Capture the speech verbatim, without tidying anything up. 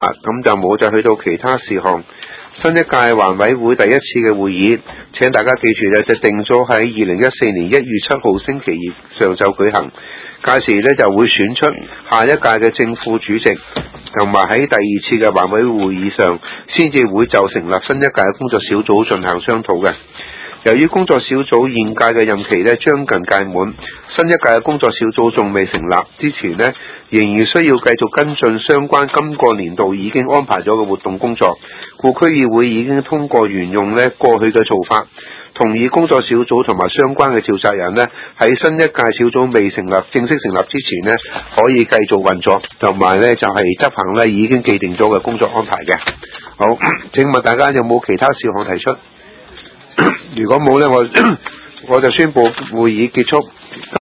啊，咁就冇再去到其他事項。新一屆環委會第一次嘅會議，請大家記住咧，就定咗喺二零一四年一月七號星期二上晝舉行。屆時咧就會選出下一屆嘅正副主席，同埋喺第二次嘅環委會會議上，先至會就成立新一屆嘅工作小組進行商討嘅。由於工作小組現屆嘅任期咧將近屆滿，新一屆嘅工作小組仲未成立之前咧，仍然需要繼續跟進相關今個年度已經安排咗嘅活動工作。故區議會已經通過沿用咧過去嘅做法，同意工作小組同埋相關嘅召集人咧喺新一屆小組未成立正式成立之前咧，可以繼續運作，同埋咧就係執行咧已經既定咗嘅工作安排嘅。好，請問大家有冇其他事項提出？如果冇咧，我我就宣布會議結束。